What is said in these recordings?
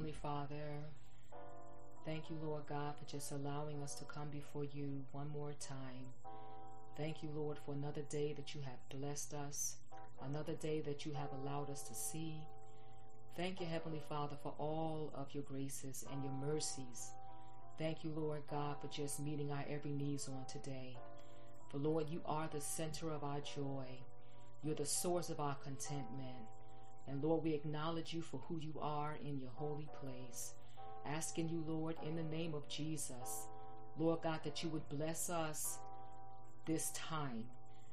Heavenly Father, thank you, Lord God, for just allowing us to come before you one more time. Thank you, Lord, for another day that you have blessed us, another day that you have allowed us to see. Thank you, Heavenly Father, for all of your graces and your mercies. Thank you, Lord God, for just meeting our every needs on today. For, Lord, you are the center of our joy. You're the source of our contentment. And, Lord, we acknowledge you for who you are in your holy place. Asking you, Lord, in the name of Jesus, Lord God, that you would bless us this time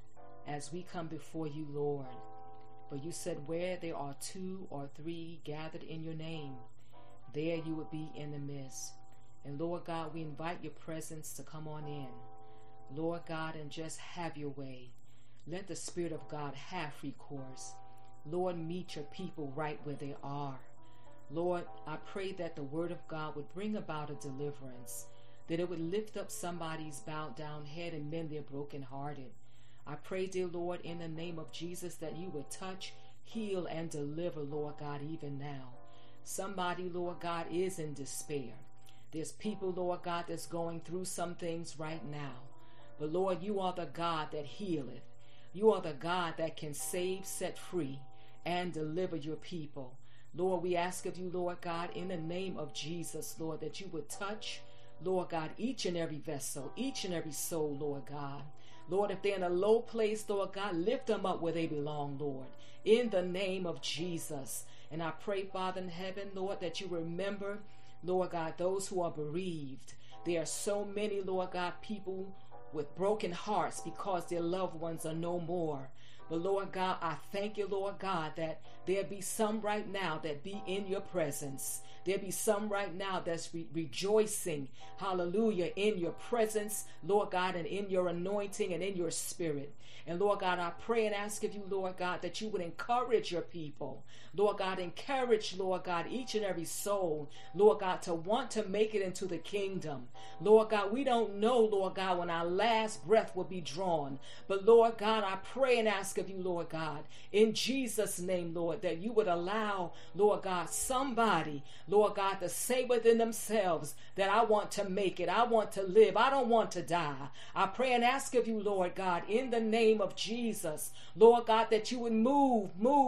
as we come before you, Lord. For you said where there are 2 or 3 gathered in your name, there you would be in the midst. And Lord God, we invite your presence to come on in, Lord God, and just have your way. Let the Spirit of God have free course. Lord, meet your people right where they are. Lord, I pray that the word of God would bring about a deliverance, that it would lift up somebody's bowed down head and mend their brokenhearted. I pray, dear Lord, in the name of Jesus, that you would touch, heal, and deliver, Lord God, even now. Somebody, Lord God, is in despair. There's people, Lord God, that's going through some things right now. But Lord, you are the God that healeth. You are the God that can save, set free, and deliver your people. Lord, we ask of you, Lord God, in the name of Jesus, Lord, that you would touch, Lord God, each and every vessel, each and every soul, Lord God. Lord, if they're in a low place, Lord God, lift them up where they belong, Lord, in the name of Jesus. And I pray, Father in heaven, Lord, that you remember, Lord God, those who are bereaved. There are so many, Lord God, people with broken hearts because their loved ones are no more. But Lord God, I thank you, Lord God, that there be some right now that be in your presence. There be some right now that's rejoicing, hallelujah, in your presence, Lord God, and in your anointing and in your spirit. And Lord God, I pray and ask of you, Lord God, that you would encourage your people. Lord God, encourage, Lord God, each and every soul, Lord God, to want to make it into the kingdom. Lord God, we don't know, Lord God, when our last breath will be drawn. But Lord God, I pray and ask of you, Lord God, in Jesus' name, Lord, that you would allow, Lord God, somebody, Lord God, to say within themselves that I want to make it. I want to live. I don't want to die. I pray and ask of you, Lord God, in the name of Jesus, Lord God, that you would move,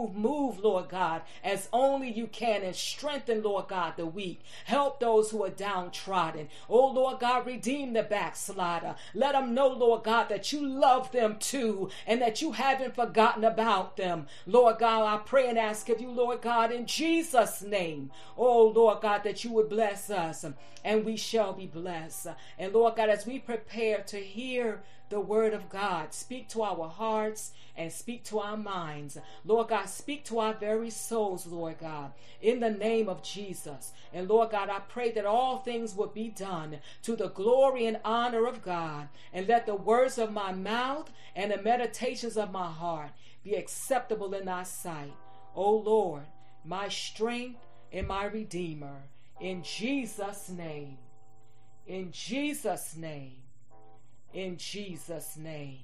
Lord God, as only you can, and strengthen, Lord God, the weak. Help those who are downtrodden. Oh, Lord God, redeem the backslider. Let them know, Lord God, that you love them too, and that you haven't forgotten about them. Lord God, I pray and ask of you, Lord God, in Jesus' name, oh, Lord God, that you would bless us, and we shall be blessed. And Lord God, as we prepare to hear the word of God, speak to our hearts and speak to our minds. Lord God, speak to our very souls, Lord God, in the name of Jesus. And Lord God, I pray that all things would be done to the glory and honor of God. And let the words of my mouth and the meditations of my heart be acceptable in thy sight. O Lord, my strength and my redeemer. In Jesus' name. In Jesus' name. In Jesus' name.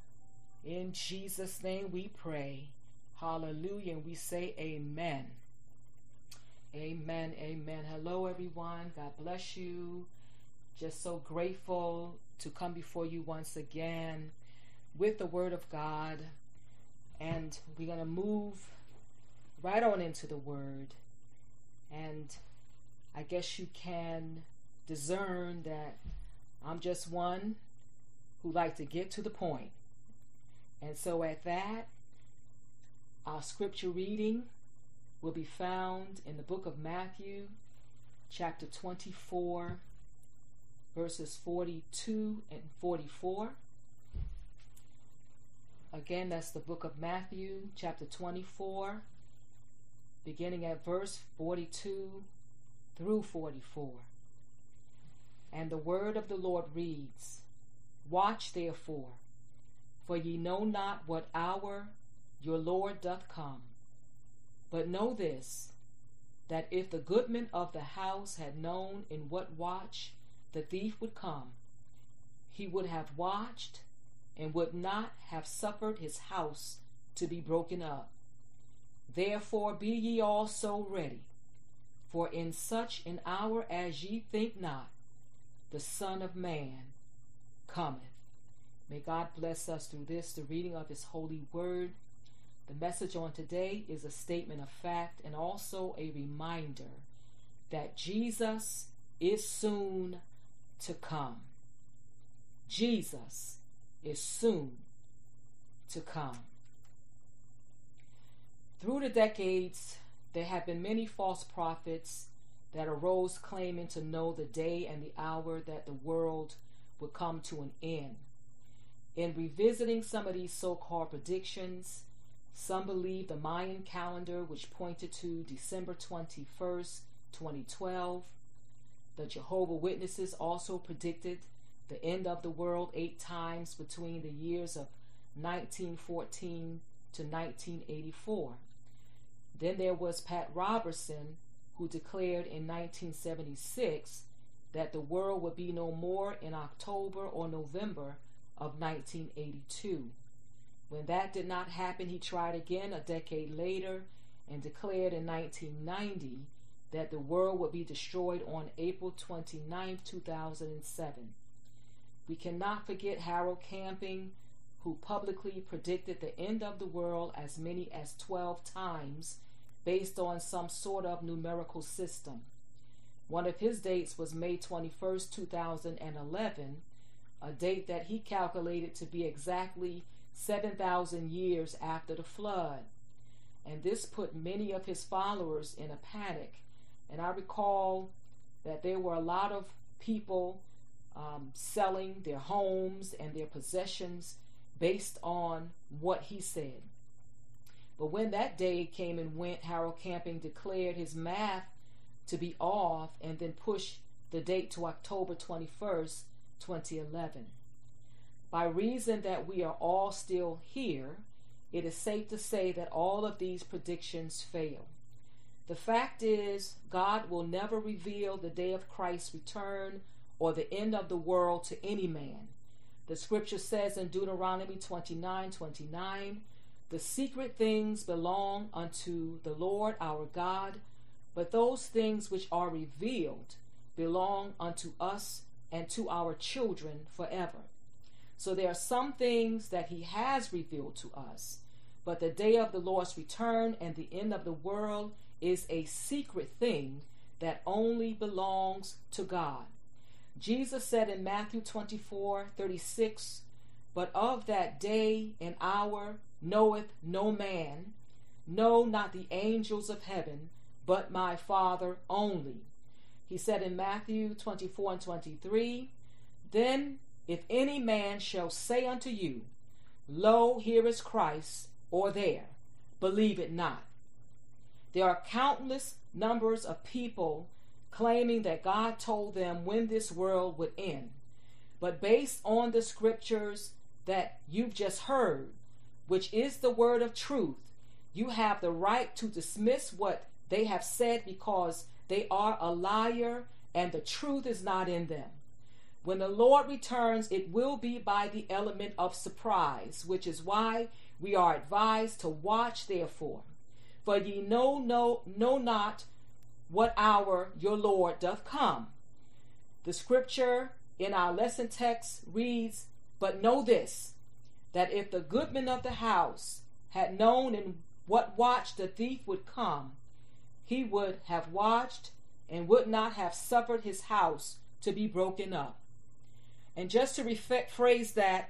In Jesus' name we pray. Hallelujah. And we say amen. Amen. Amen. Hello, everyone. God bless you. Just so grateful to come before you once again with the word of God. And we're going to move right on into the word. And I guess you can discern that I'm just one who like to get to the point. And so at that, our scripture reading will be found in the book of Matthew, chapter 24, verses 42 and 44. Again, that's the book of Matthew, chapter 24, beginning at verse 42 through 44. And the word of the Lord reads, Watch therefore, for ye know not what hour your Lord doth come. But know this, that if the goodman of the house had known in what watch the thief would come, he would have watched and would not have suffered his house to be broken up. Therefore be ye also ready, For in such an hour as ye think not, the Son of Man cometh. May God bless us through this, the reading of his holy word. The message on today is a statement of fact and also a reminder that Jesus is soon to come. Jesus is soon to come. Through the decades, there have been many false prophets that arose claiming to know the day and the hour that the world would come to an end. In revisiting some of these so-called predictions, some believe the Mayan calendar, which pointed to December 21st, 2012. The Jehovah's Witnesses also predicted the end of the world 8 times between the years of 1914 to 1984. Then there was Pat Robertson, who declared in 1976 that the world would be no more in October or November of 1982. When that did not happen, he tried again a decade later and declared in 1990 that the world would be destroyed on April 29, 2007. We cannot forget Harold Camping, who publicly predicted the end of the world as many as 12 times based on some sort of numerical system. One of his dates was May 21st, 2011, a date that he calculated to be exactly 7,000 years after the flood. And this put many of his followers in a panic. And I recall that there were a lot of people selling their homes and their possessions based on what he said. But when that day came and went, Harold Camping declared his math to be off and then pushed the date to October 21st, 2011. By reason that we are all still here, it is safe to say that all of these predictions fail. The fact is, God will never reveal the day of Christ's return or the end of the world to any man. The scripture says in Deuteronomy 29:29, the secret things belong unto the Lord our God, but those things which are revealed belong unto us and to our children forever. So there are some things that he has revealed to us, but the day of the Lord's return and the end of the world is a secret thing that only belongs to God. Jesus said in Matthew 24:36, but of that day and hour knoweth no man, no, not the angels of heaven, but my Father only. He said in Matthew 24:23, then if any man shall say unto you, lo, here is Christ, or there, believe it not. There are countless numbers of people claiming that God told them when this world would end. But based on the scriptures that you've just heard, which is the word of truth, you have the right to dismiss what they have said because they are a liar and the truth is not in them. When the Lord returns, it will be by the element of surprise, which is why we are advised to watch therefore. For ye know not what hour your Lord doth come. The scripture in our lesson text reads, but know this, that if the goodman of the house had known in what watch the thief would come, he would have watched and would not have suffered his house to be broken up. And just to rephrase that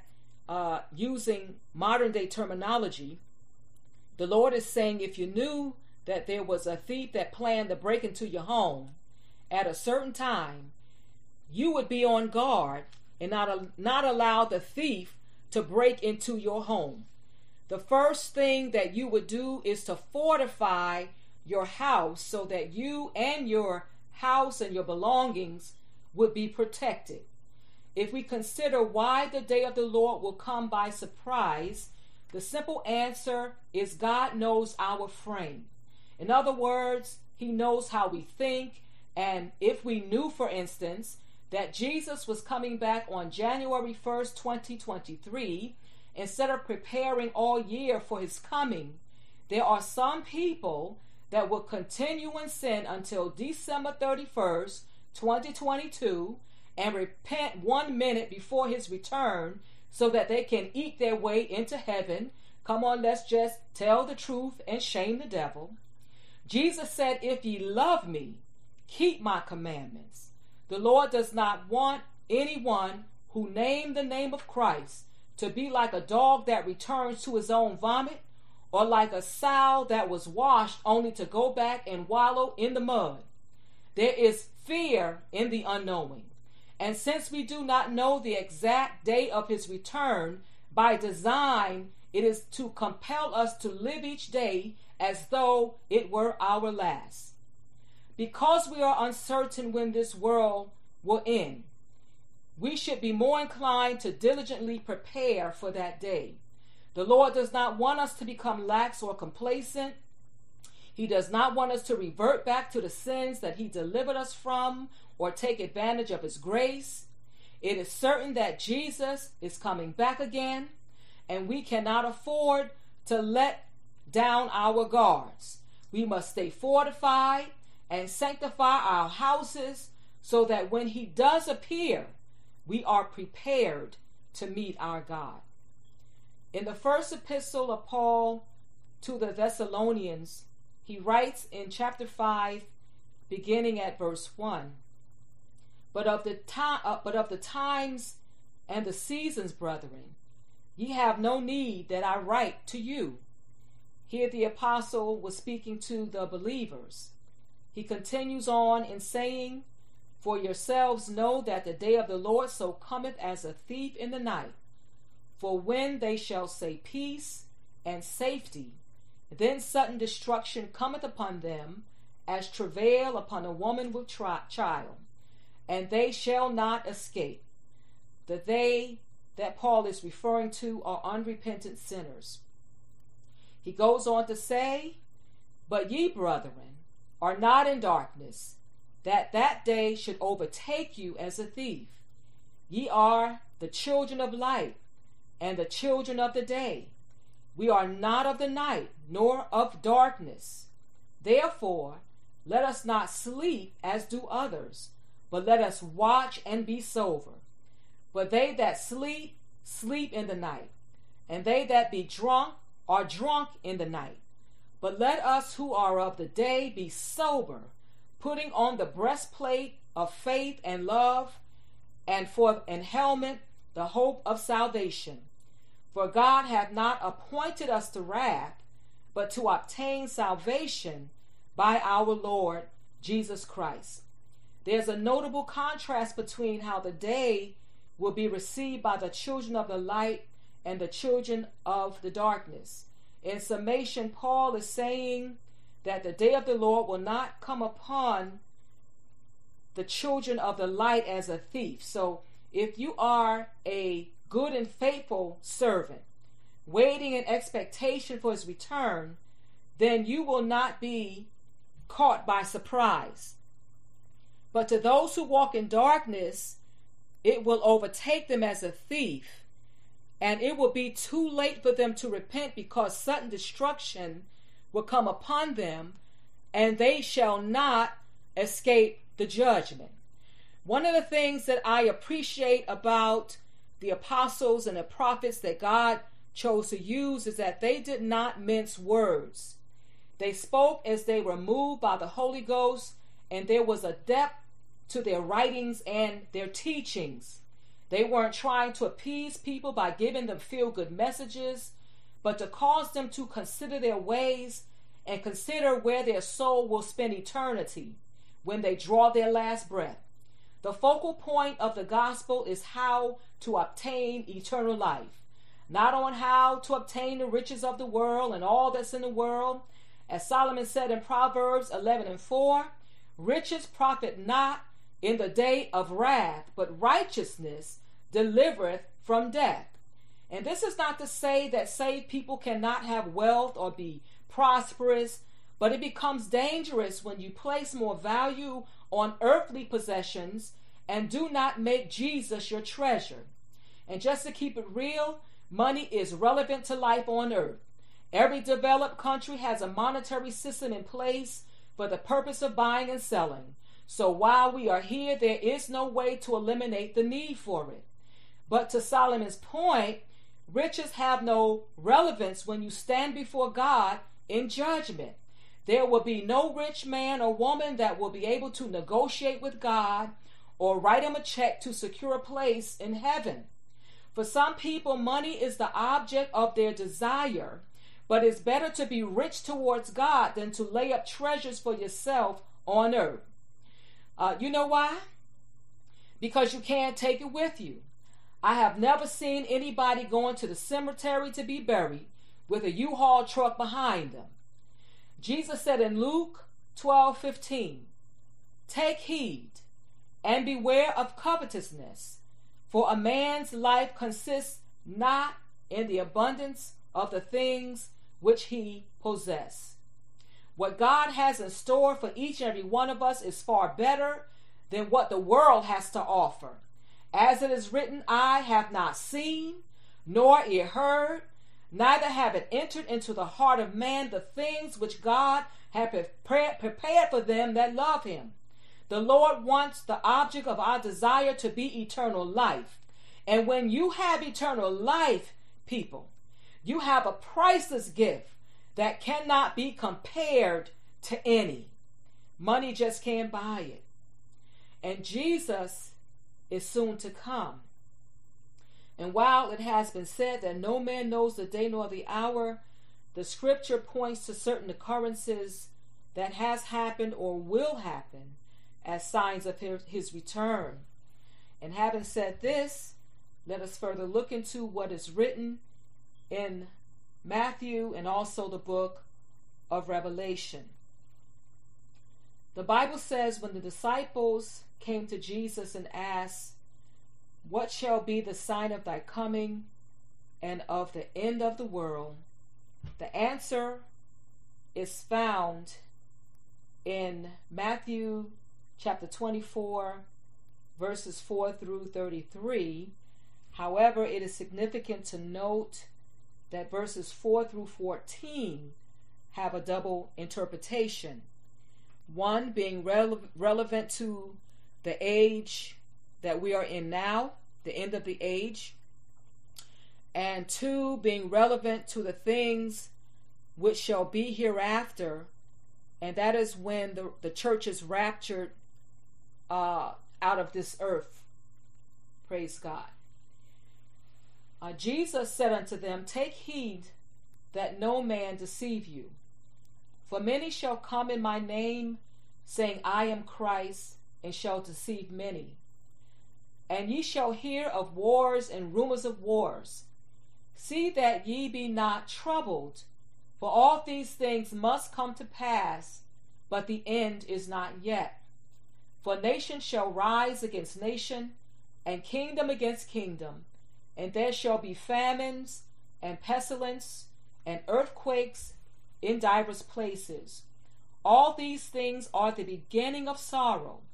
using modern day terminology, the Lord is saying if you knew that there was a thief that planned to break into your home at a certain time, you would be on guard and not allow the thief to break into your home. The first thing that you would do is to fortify your house so that you and your house and your belongings would be protected. If we consider why the day of the Lord will come by surprise, the simple answer is God knows our frame. In other words, he knows how we think, and if we knew, for instance, that Jesus was coming back on January 1st, 2023, instead of preparing all year for his coming, there are some people that will continue in sin until December 31st, 2022, and repent 1 minute before his return so that they can eat their way into heaven. Come on, let's just tell the truth and shame the devil. Jesus said, if ye love me, keep my commandments. The Lord does not want anyone who name the name of Christ to be like a dog that returns to his own vomit, or like a sow that was washed only to go back and wallow in the mud. There is fear in the unknowing. And since we do not know the exact day of his return, by design, it is to compel us to live each day as though it were our last. Because we are uncertain when this world will end, we should be more inclined to diligently prepare for that day. The Lord does not want us to become lax or complacent. He does not want us to revert back to the sins that he delivered us from or take advantage of his grace. It is certain that Jesus is coming back again, and we cannot afford to let down our guards. We must stay fortified and sanctify our houses so that when he does appear, we are prepared to meet our God. In the first epistle of Paul to the Thessalonians, he writes in chapter 5, beginning at verse 1, But of the times and the seasons, brethren, ye have no need that I write to you. Here the apostle was speaking to the believers. He continues on in saying, For yourselves know that the day of the Lord so cometh as a thief in the night. For when they shall say peace and safety, then sudden destruction cometh upon them, as travail upon a woman with child, and they shall not escape. The they that Paul is referring to are unrepentant sinners. He goes on to say, But ye, brethren, are not in darkness, that day should overtake you as a thief. Ye are the children of light, and the children of the day. We are not of the night, nor of darkness. Therefore, let us not sleep as do others, but let us watch and be sober. For they that sleep, sleep in the night, and they that be drunk are drunk in the night. But let us who are of the day be sober, putting on the breastplate of faith and love, and for an helmet the hope of salvation. For God hath not appointed us to wrath, but to obtain salvation by our Lord Jesus Christ. There's a notable contrast between how the day will be received by the children of the light and the children of the darkness. In summation, Paul is saying that the day of the Lord will not come upon the children of the light as a thief. So if you are a good and faithful servant, waiting in expectation for his return, then you will not be caught by surprise. But to those who walk in darkness, it will overtake them as a thief, and it will be too late for them to repent, because sudden destruction will come upon them, and they shall not escape the judgment. One of the things that I appreciate about the apostles and the prophets that God chose to use is that they did not mince words. They spoke as they were moved by the Holy Ghost, and there was a depth to their writings and their teachings. They weren't trying to appease people by giving them feel-good messages, but to cause them to consider their ways and consider where their soul will spend eternity when they draw their last breath. The focal point of the gospel is how to obtain eternal life, not on how to obtain the riches of the world and all that's in the world. As Solomon said in Proverbs 11:4, riches profit not in the day of wrath, but righteousness delivereth from death. And this is not to say that saved people cannot have wealth or be prosperous, but it becomes dangerous when you place more value on earthly possessions and do not make Jesus your treasure. And just to keep it real, money is relevant to life on earth. Every developed country has a monetary system in place for the purpose of buying and selling. So while we are here, there is no way to eliminate the need for it. But to Solomon's point, riches have no relevance when you stand before God in judgment. There will be no rich man or woman that will be able to negotiate with God or write him a check to secure a place in heaven. For some people, money is the object of their desire, but it's better to be rich towards God than to lay up treasures for yourself on earth. You know why? Because you can't take it with you. I have never seen anybody going to the cemetery to be buried with a U-Haul truck behind them. Jesus said in Luke 12:15, "Take heed and beware of covetousness, for a man's life consists not in the abundance of the things which he possesses." What God has in store for each and every one of us is far better than what the world has to offer. As it is written, "I have not seen, nor ear heard, neither have it entered into the heart of man the things which God hath prepared for them that love him." The Lord wants the object of our desire to be eternal life. And when you have eternal life, people, you have a priceless gift that cannot be compared to any. Money just can't buy it. And Jesus is soon to come. And while it has been said that no man knows the day nor the hour, the scripture points to certain occurrences that has happened or will happen as signs of his return. And having said this, let us further look into what is written in Matthew and also the book of Revelation. The Bible says, when the disciples came to Jesus and asked, "What shall be the sign of thy coming and of the end of the world?" the answer is found in Matthew chapter 24, verses 4 through 33. However, it is significant to note that verses 4 through 14 have a double interpretation. One being relevant to the age that we are in now, the end of the age, and two being relevant to the things which shall be hereafter, and that is when the church is raptured out of this earth. Praise God. Jesus said unto them, "Take heed that no man deceive you. For many shall come in my name, saying, I am Christ, and shall deceive many. And ye shall hear of wars and rumors of wars. See that ye be not troubled, for all these things must come to pass, but the end is not yet. For nation shall rise against nation, and kingdom against kingdom, and there shall be famines, and pestilence, and earthquakes in divers places. All these things are the beginning of sorrow."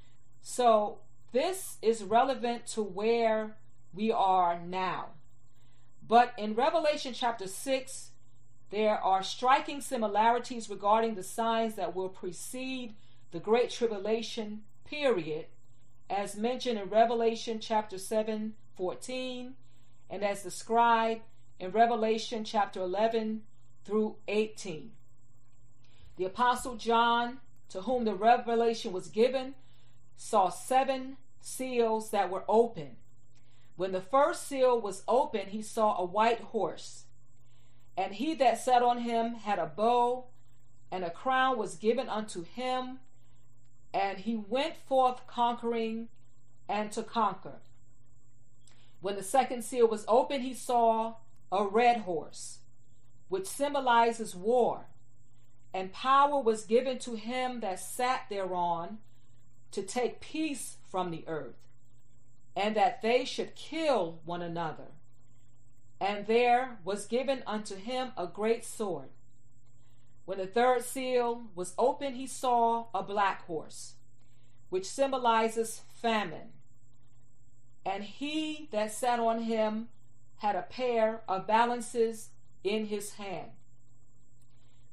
So this is relevant to where we are now. But in Revelation chapter 6, there are striking similarities regarding the signs that will precede the Great Tribulation period, as mentioned in Revelation chapter 7:14, and as described in Revelation chapter 11 through 18. The Apostle John, to whom the revelation was given, saw 7 seals that were open. When the first seal was open, he saw a white horse, and he that sat on him had a bow, and a crown was given unto him, and he went forth conquering and to conquer. When the second seal was open, he saw a red horse, which symbolizes war, and power was given to him that sat thereon to take peace from the earth, and that they should kill one another. And there was given unto him a great sword. When the third seal was open, he saw a black horse, which symbolizes famine. And he that sat on him had a pair of balances in his hand.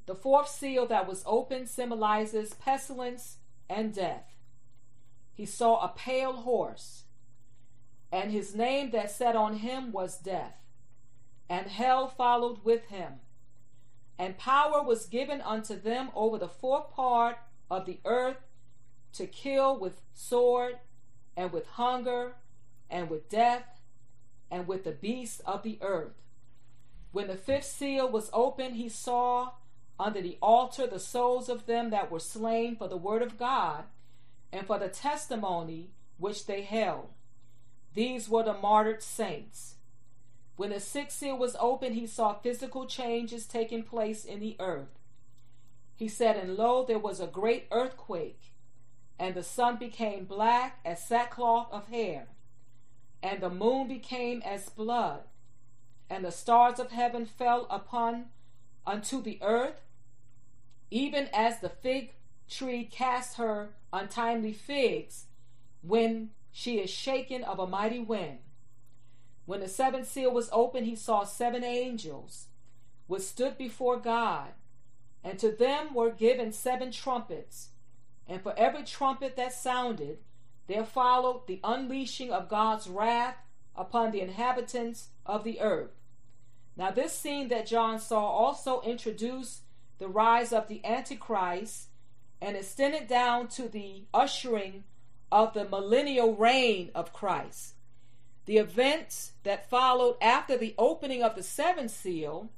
The fourth seal that was opened symbolizes pestilence and death. He saw a pale horse, and his name that sat on him was Death, and hell followed with him. And power was given unto them over the fourth part of the earth to kill with sword, and with hunger, and with death, and with the beasts of the earth. When the fifth seal was opened, he saw under the altar the souls of them that were slain for the word of God, and for the testimony which they held. These were the martyred saints. When the sixth seal was opened, he saw physical changes taking place in the earth. He said, and lo, there was a great earthquake, and the sun became black as sackcloth of hair, and the moon became as blood, and the stars of heaven fell unto the earth, even as the fig tree casts her untimely figs when she is shaken of a mighty wind. When the seventh seal was opened, he saw 7 angels which stood before God, and to them were given 7 trumpets, and for every trumpet that sounded, there followed the unleashing of God's wrath upon the inhabitants of the earth. Now this scene that John saw also introduced the rise of the Antichrist and extended down to the ushering of the millennial reign of Christ. The events that followed after the opening of the seventh seal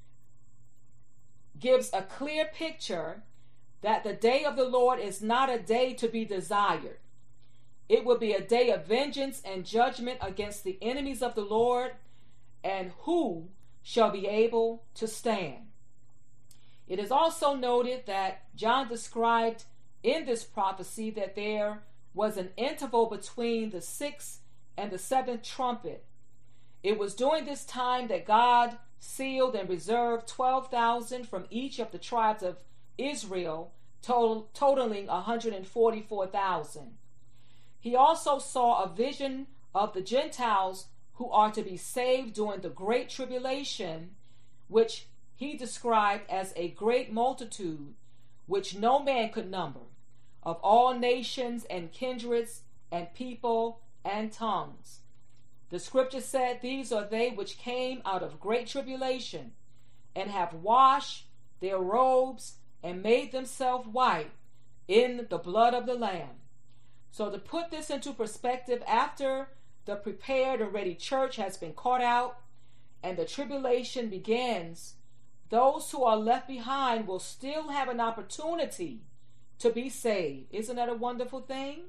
gives a clear picture that the day of the Lord is not a day to be desired. It will be a day of vengeance and judgment against the enemies of the Lord, and who shall be able to stand. It is also noted that John described in this prophecy that there was an interval between the sixth and the seventh trumpet. It was during this time that God sealed and reserved 12,000 from each of the tribes of Israel, totaling 144,000. He also saw a vision of the Gentiles who are to be saved during the Great Tribulation, which he described as a great multitude, which no man could number, of all nations and kindreds and people and tongues. The scripture said, these are they which came out of great tribulation, and have washed their robes and made themselves white in the blood of the Lamb. So to put this into perspective, after the prepared and ready church has been caught out and the tribulation begins, those who are left behind will still have an opportunity to be saved. Isn't that a wonderful thing?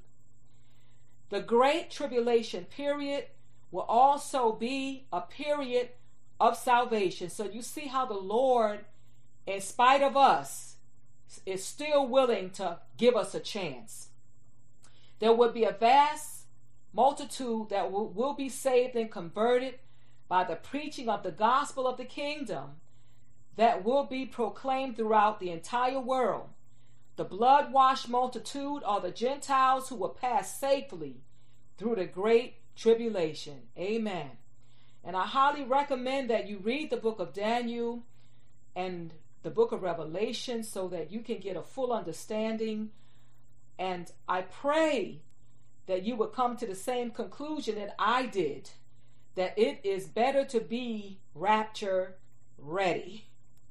The Great Tribulation period will also be a period of salvation. So you see how the Lord, in spite of us, is still willing to give us a chance. There will be a vast multitude that will be saved and converted by the preaching of the gospel of the kingdom that will be proclaimed throughout the entire world. The blood-washed multitude are the Gentiles who will pass safely through the great tribulation. Amen. And I highly recommend that you read the book of Daniel and the book of Revelation so that you can get a full understanding. And I pray that you will come to the same conclusion that I did, that it is better to be rapture ready.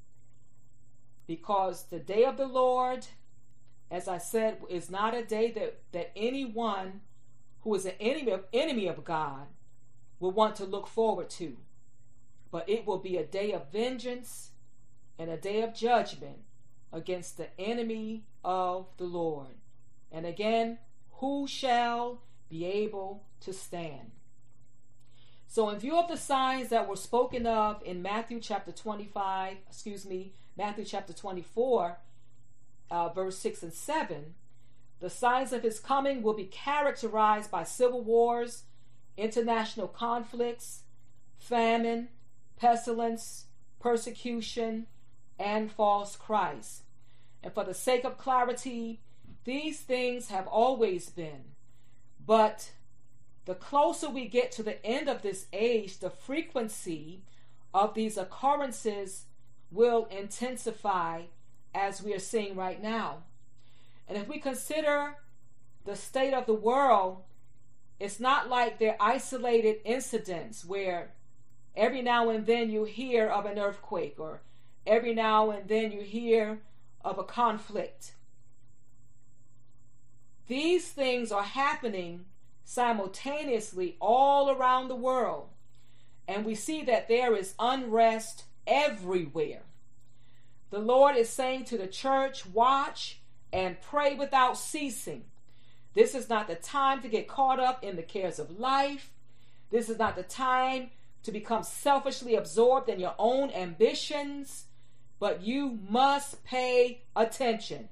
Because the day of the Lord, as I said, is not a day that anyone who is an enemy of God will want to look forward to. But it will be a day of vengeance and a day of judgment against the enemy of the Lord. And again, who shall be able to stand? So in view of the signs that were spoken of in Matthew chapter 24, verse 6 and 7, the signs of his coming will be characterized by civil wars, international conflicts, famine, pestilence, persecution, and false Christ. And for the sake of clarity, these things have always been. But the closer we get to the end of this age, the frequency of these occurrences will intensify as we are seeing right now. And if we consider the state of the world, it's not like they're isolated incidents where every now and then you hear of an earthquake, or every now and then you hear of a conflict. These things are happening simultaneously all around the world. And we see that there is unrest everywhere. The Lord is saying to the church, watch and pray without ceasing. This is not the time to get caught up in the cares of life. This is not the time to become selfishly absorbed in your own ambitions, but you must pay attention.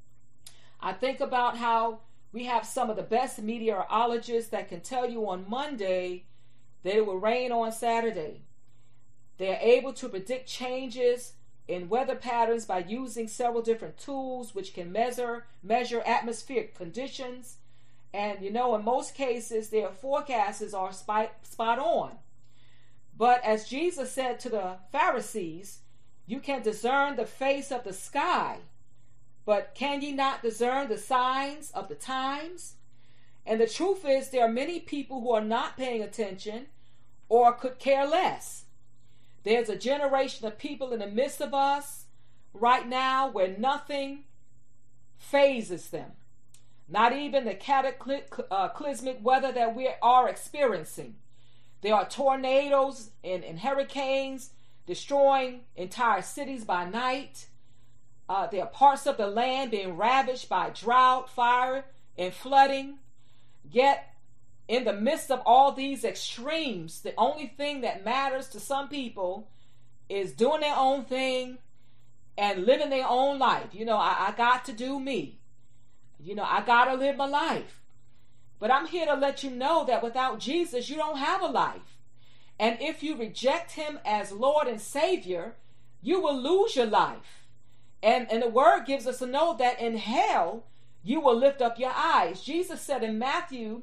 I think about how we have some of the best meteorologists that can tell you on Monday that it will rain on Saturday. They are able to predict changes in weather patterns by using several different tools which can measure atmospheric conditions. And in most cases, their forecasts are spot on. But as Jesus said to the Pharisees, you can discern the face of the sky, but can ye not discern the signs of the times? And the truth is, there are many people who are not paying attention or could care less. There's a generation of people in the midst of us right now where nothing phases them. Not even the cataclysmic weather that we are experiencing. There are tornadoes and hurricanes destroying entire cities by night. There are parts of the land being ravaged by drought, fire, and flooding. Yet, in the midst of all these extremes, the only thing that matters to some people is doing their own thing and living their own life. I got to do me. I got to live my life. But I'm here to let you know that without Jesus, you don't have a life. And if you reject him as Lord and Savior, you will lose your life. And the word gives us to know that in hell, you will lift up your eyes. Jesus said in Matthew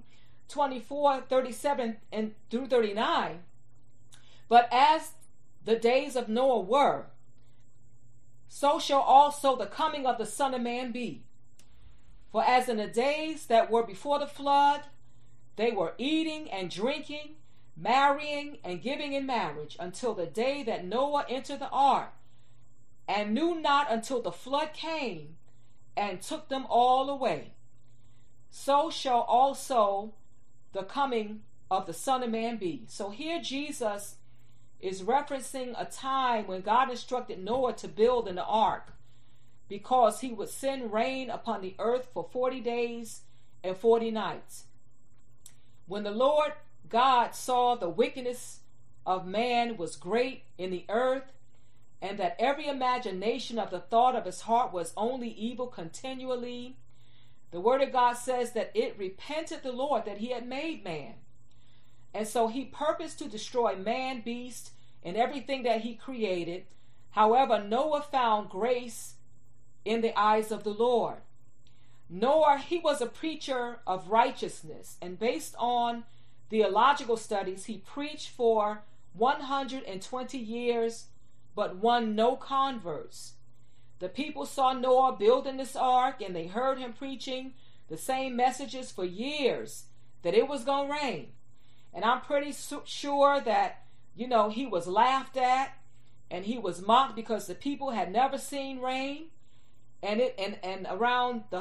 24:37 and through 39, but as the days of Noah were, so shall also the coming of the Son of Man be. For as in the days that were before the flood, they were eating and drinking, marrying and giving in marriage, until the day that Noah entered the ark, and knew not until the flood came and took them all away. So shall also the coming of the Son of Man be. So here Jesus is referencing a time when God instructed Noah to build an ark, because he would send rain upon the earth for 40 days and 40 nights. When the Lord God saw the wickedness of man was great in the earth, and that every imagination of the thought of his heart was only evil continually, the word of God says that it repented the Lord that he had made man. And so he purposed to destroy man, beast, and everything that he created. However, Noah found grace in the eyes of the Lord. Noah, he was a preacher of righteousness, and based on theological studies, he preached for 120 years, but won no converts. The people saw Noah building this ark, and they heard him preaching the same messages for years, that it was going to rain. And I'm pretty sure that, he was laughed at, and he was mocked, because the people had never seen rain. And around the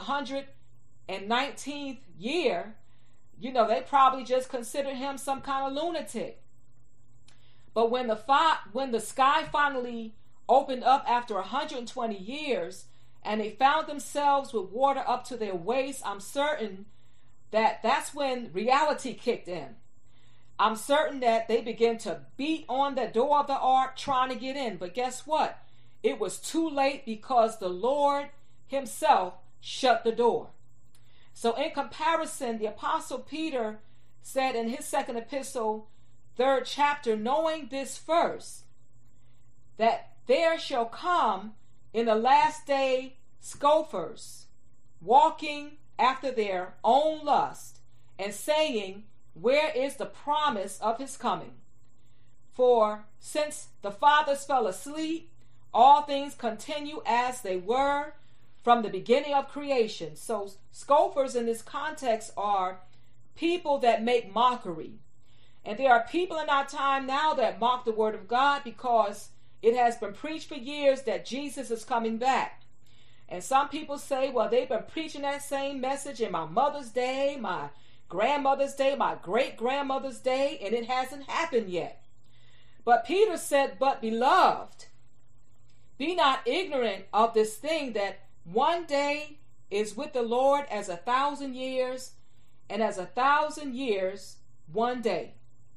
119th year, they probably just considered him some kind of lunatic. But when the sky finally opened up after 120 years, and they found themselves with water up to their waist, I'm certain that that's when reality kicked in. I'm certain that they began to beat on the door of the ark trying to get in. But guess what? It was too late, because the Lord himself shut the door. So in comparison, the Apostle Peter said in his second epistle, 3rd chapter, knowing this first, that there shall come in the last day scoffers, walking after their own lust, and saying, where is the promise of his coming? For since the fathers fell asleep, all things continue as they were from the beginning of creation. So scoffers in this context are people that make mockery. And there are people in our time now that mock the word of God because it has been preached for years that Jesus is coming back. And some people say, well, they've been preaching that same message in my mother's day, my grandmother's day, my great-grandmother's day, and it hasn't happened yet. But Peter said, but beloved, be not ignorant of this thing, that one day is with the Lord as 1,000 years, and as 1,000 years, one day.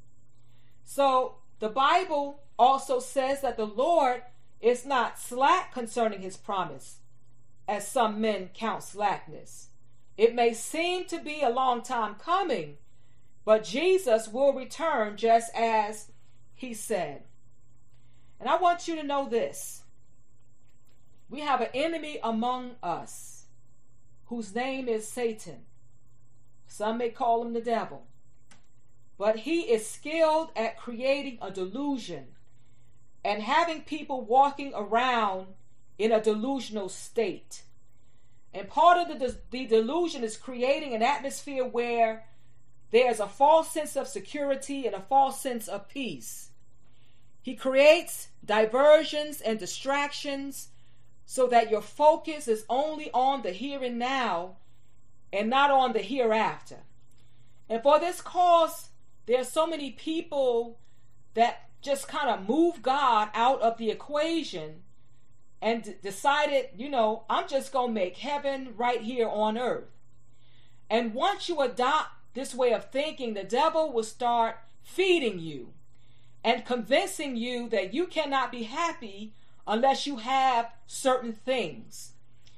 So the Bible also says that the Lord is not slack concerning his promise, as some men count slackness. It may seem to be a long time coming, but Jesus will return just as he said. And I want you to know this. We have an enemy among us whose name is Satan. Some may call him the devil. But he is skilled at creating a delusion and having people walking around in a delusional state. And part of the delusion is creating an atmosphere where there's a false sense of security and a false sense of peace. He creates diversions and distractions so that your focus is only on the here and now and not on the hereafter. And for this cause, there are so many people that just kind of move God out of the equation and decided, I'm just going to make heaven right here on earth. And once you adopt this way of thinking, the devil will start feeding you and convincing you that you cannot be happy unless you have certain things.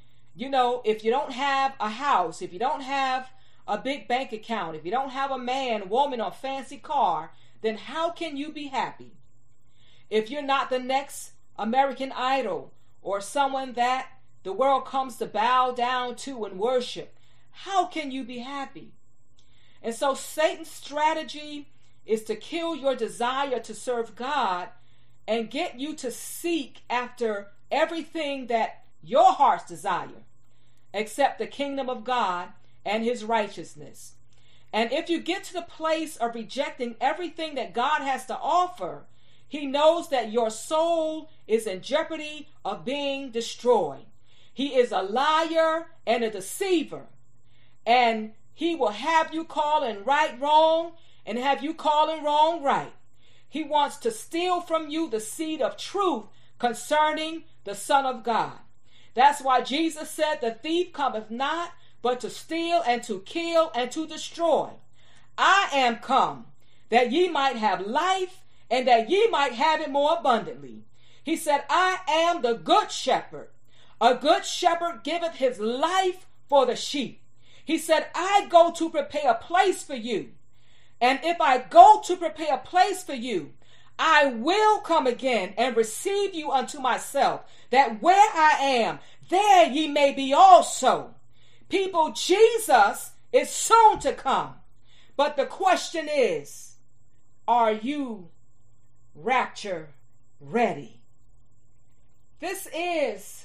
If you don't have a house, if you don't have a big bank account, if you don't have a man, woman, or fancy car, then how can you be happy? If you're not the next American Idol or someone that the world comes to bow down to and worship, how can you be happy? And so Satan's strategy is to kill your desire to serve God and get you to seek after everything that your heart's desire, except the kingdom of God and his righteousness. And if you get to the place of rejecting everything that God has to offer, he knows that your soul is in jeopardy of being destroyed. He is a liar and a deceiver. And he will have you calling right wrong and have you calling wrong right. He wants to steal from you the seed of truth concerning the Son of God. That's why Jesus said, the thief cometh not but to steal and to kill and to destroy. I am come that ye might have life and that ye might have it more abundantly. He said, I am the good shepherd. A good shepherd giveth his life for the sheep. He said, I go to prepare a place for you. And if I go to prepare a place for you, I will come again and receive you unto myself, that where I am, there ye may be also. People, Jesus is soon to come. But the question is, are you rapture ready? This is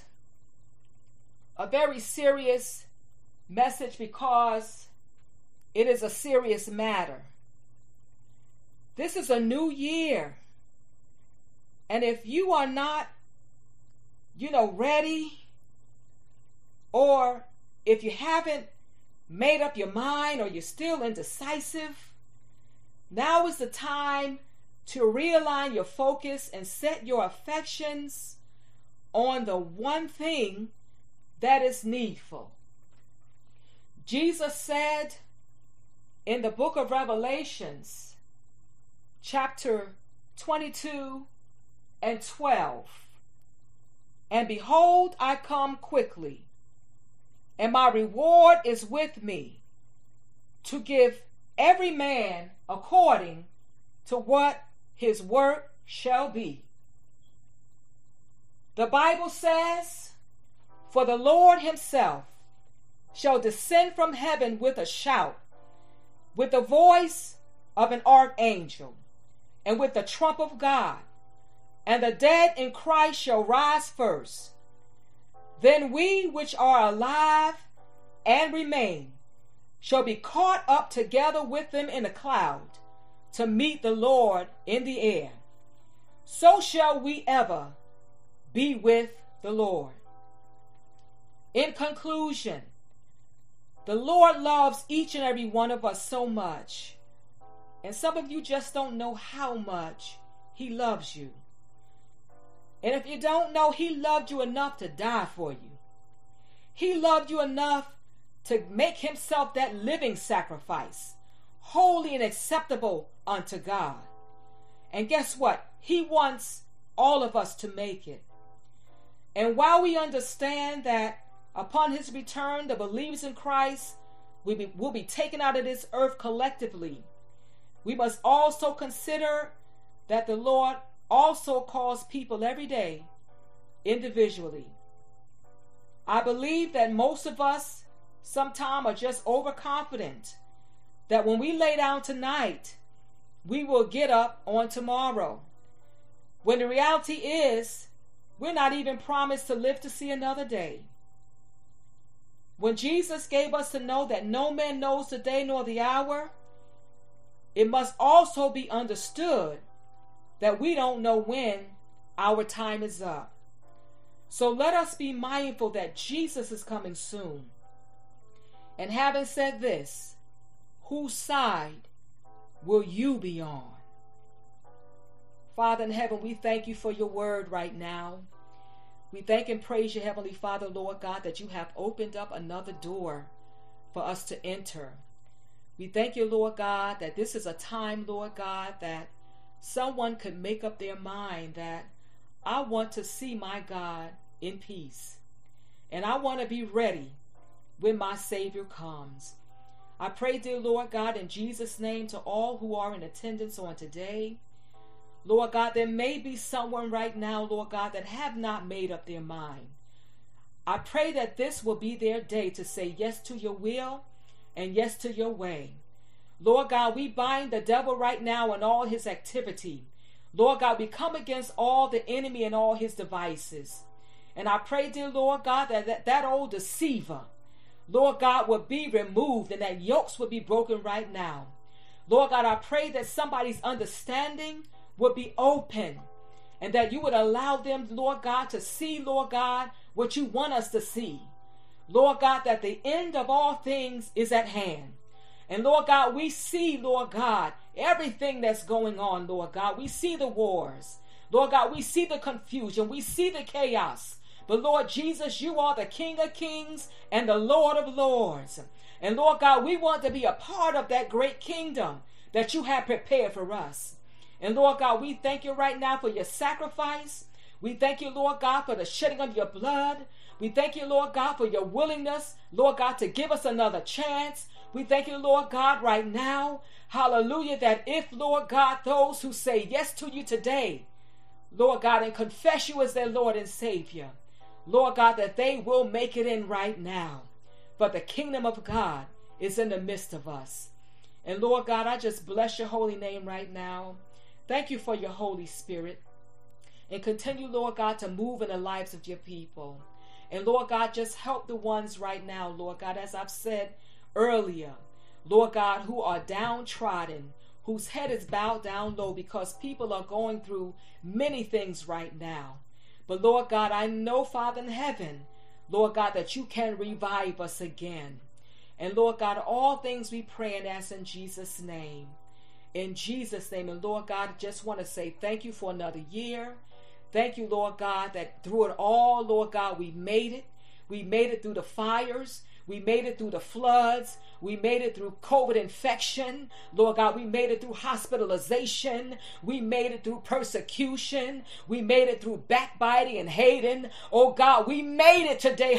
a very serious message because it is a serious matter. This is a new year. And if you are not, ready, or if you haven't made up your mind or you're still indecisive, now is the time to realign your focus and set your affections on the one thing that is needful. Jesus said in the book of Revelations, chapter 22 and 12, and behold, I come quickly, and my reward is with me, to give every man according to what his work shall be. The Bible says, for the Lord himself shall descend from heaven with a shout, with the voice of an archangel, and with the trump of God, And the dead in Christ shall rise first. Then we which are alive and remain shall be caught up together with them in a cloud to meet the Lord in the air. So shall we ever be with the Lord. In conclusion, the Lord loves each and every one of us so much. And some of you just don't know how much He loves you. And if you don't know, He loved you enough to die for you. He loved you enough to make Himself that living sacrifice, holy and acceptable unto God. And guess what? He wants all of us to make it. And while we understand that upon His return, the believers in Christ will be taken out of this earth collectively, we must also consider that the Lord also calls people every day individually. I believe that most of us sometimes are just overconfident that when we lay down tonight, we will get up on tomorrow. When the reality is, we're not even promised to live to see another day. When Jesus gave us to know that no man knows the day nor the hour, it must also be understood that we don't know when our time is up. So let us be mindful that Jesus is coming soon. And having said this, whose side will you be on? Father in heaven, we thank you for your word right now. We thank and praise you, Heavenly Father, Lord God, that you have opened up another door for us to enter. We thank you, Lord God, that this is a time, Lord God, that someone could make up their mind that I want to see my God in peace. And I want to be ready when my Savior comes. I pray, dear Lord God, in Jesus' name, to all who are in attendance on today. Lord God, there may be someone right now, Lord God, that have not made up their mind. I pray that this will be their day to say yes to your will and yes to your way. Lord God, we bind the devil right now and all his activity. Lord God, we come against all the enemy and all his devices. And I pray, dear Lord God, that old deceiver, Lord God, will be removed and that yokes will be broken right now. Lord God, I pray that somebody's understanding would be open and that you would allow them, Lord God, to see, Lord God, what you want us to see. Lord God, that the end of all things is at hand. And Lord God, we see, Lord God, everything that's going on, Lord God. We see the wars. Lord God, we see the confusion. We see the chaos. But Lord Jesus, you are the King of Kings and the Lord of Lords. And Lord God, we want to be a part of that great kingdom that you have prepared for us. And Lord God, we thank you right now for your sacrifice. We thank you, Lord God, for the shedding of your blood. We thank you, Lord God, for your willingness, Lord God, to give us another chance. We thank you, Lord God, right now. Hallelujah, that if, Lord God, those who say yes to you today, Lord God, and confess you as their Lord and Savior, Lord God, that they will make it in right now. But the kingdom of God is in the midst of us. And Lord God, I just bless your holy name right now. Thank you for your Holy Spirit. And continue, Lord God, to move in the lives of your people. And Lord God, just help the ones right now, Lord God, as I've said earlier, Lord God, who are downtrodden, whose head is bowed down low because people are going through many things right now. But Lord God, I know, Father in heaven, Lord God, that you can revive us again. And Lord God, all things we pray and ask in Jesus' name. In Jesus' name. And Lord God, I just want to say thank you for another year. Thank you, Lord God, that through it all, Lord God, we made it. We made it through the fires. We made it through the floods. We made it through COVID infection. Lord God, we made it through hospitalization. We made it through persecution. We made it through backbiting and hating. Oh God, we made it today.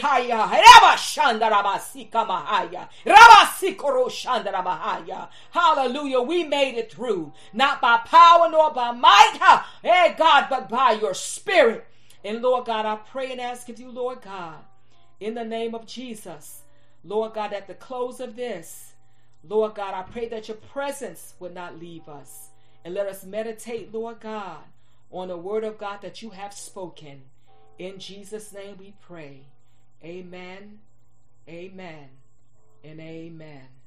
Hallelujah. We made it through. Not by power nor by might, hey God, but by your spirit. And Lord God, I pray and ask of you, Lord God, in the name of Jesus, Lord God, at the close of this, Lord God, I pray that your presence would not leave us. And let us meditate, Lord God, on the word of God that you have spoken. In Jesus' name we pray. Amen, amen, and amen.